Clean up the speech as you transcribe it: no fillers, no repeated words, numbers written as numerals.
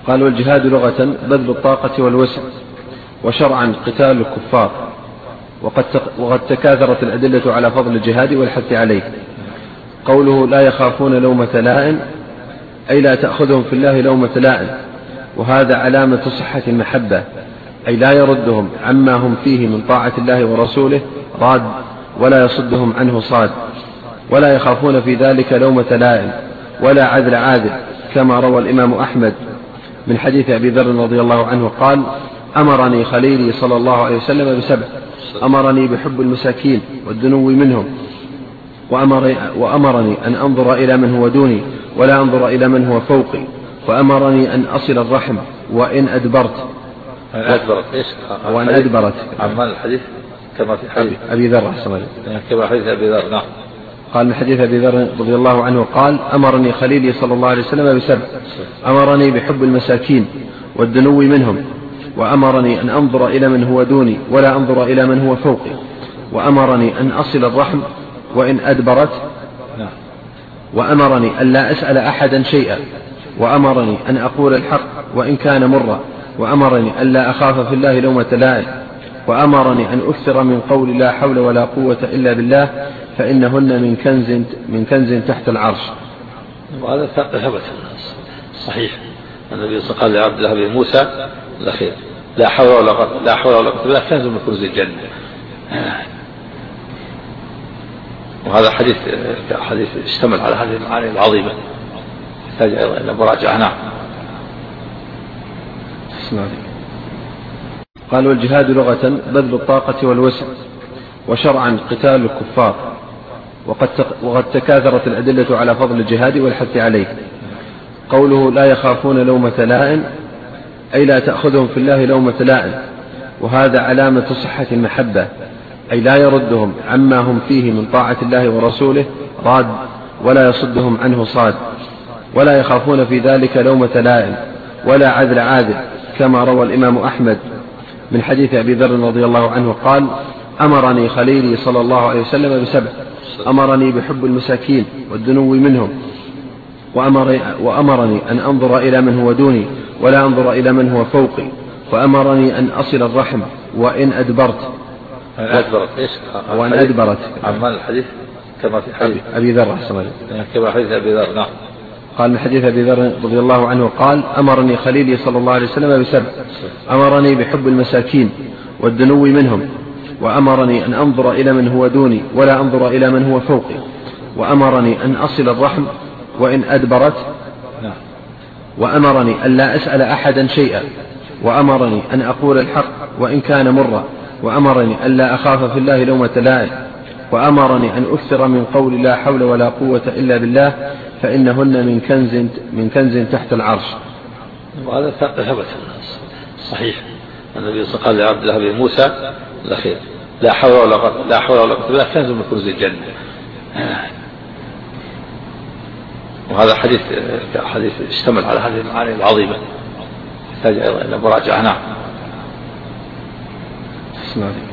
قال: والجهاد لغة بذل الطاقة والوسع، وشرعا قتال الكفار، وقد تكاثرت الأدلة على فضل الجهاد والحث عليه. قوله: لا يخافون لومة لائم، أي لا تأخذهم في الله لومة لائم، وهذا علامة صحة المحبة، أي لا يردهم عما هم فيه من طاعة الله ورسوله راد، ولا يصدهم عنه صاد، ولا يخافون في ذلك لومة لائم ولا عدل عادل، كما روى الإمام أحمد من حديث أبي ذر رضي الله عنه قال: أمرني خليلي صلى الله عليه وسلم بسبع: أمرني بحب المساكين والدنو منهم، وأمرني أن أنظر إلى من هو دوني ولا أنظر إلى من هو فوقي، وأمرني أن أصل الرحم وإن أدبرت. وأن أدبرت عمان الحديث كما في حديث أبي ذر، كما حديث أبي ذر. نعم. قال من حديث أبي ذر رضي الله عنه قال: أمرني خليلي صلى الله عليه وسلم بسبع: أمرني بحب المساكين والدنو منهم، وأمرني أن أنظر إلى من هو دوني ولا أنظر إلى من هو فوقي، وأمرني أن أصل الرحم وإن أدبرت، وأمرني أن لا أسأل أحدا شيئا، وأمرني أن أقول الحق وإن كان مرا، وأمرني أن لا أخاف في الله لومة لائم، وأمرني أن أكثر من قول لا حول ولا قوة إلا بالله، فإنهن من كنز تحت العرش. وهذا ثبت صحيح. النبي صلى الله عليه وسلم قال لعبد الله بن موسى الأخير: لا حول ولا قوة إلا كنز من كنوز الجنة. وهذا حديث اشتمل على هذه المعاني العظيمة، يحتاج أيضا إلى مراجعة. نعم. قال: والجهاد لغة بذل الطاقة والوسع، وشرعا قتال الكفار، وقد تكاثرت الأدلة على فضل الجهاد والحث عليه. قوله: لا يخافون لومة لائم، أي لا تأخذهم في الله لومة لائم، وهذا علامة صحة المحبة، أي لا يردهم عما هم فيه من طاعة الله ورسوله راد، ولا يصدهم عنه صاد، ولا يخافون في ذلك لومة لائم ولا عدل عادل، كما روى الإمام أحمد من حديث أبي ذر رضي الله عنه قال: أمرني خليلي صلى الله عليه وسلم بسبع: أمرني بحب المساكين والدنو منهم، وأمرني أن أنظر إلى من هو دوني ولا أنظر إلى من هو فوقي، وأمرني أن أصل الرحم وإن أدبرت. وأن أدبرت عمان الحديث كما في حديث أبي ذر، كما حديث أبي ذر. نعم. قال من حديث أبي ذر رضي الله عنه قال: أمرني خليلي صلى الله عليه وسلم بسبع: أمرني بحب المساكين والدنو منهم، وأمرني أن أنظر إلى من هو دوني ولا أنظر إلى من هو فوقي، وأمرني أن أصل الرحم وإن أدبرت، وأمرني أن لا أسأل أحدا شيئا، وأمرني أن أقول الحق وإن كان مرا، وأمرني أن لا أخاف في الله لومة لائم، وأمرني أن أكثر من قول لا حول ولا قوة إلا بالله، فإنهن من كنز تحت العرش. وهذا ثبت صحيح. النبي صلى الله عليه وسلم قال لعبد الله بن موسى الأخير: لا حول ولا قوة إلا كنز من كنوز الجنة. وهذا حديث اشتمل على هذه المعاني العظيمة، يحتاج أيضا إلى مراجعة. نعم.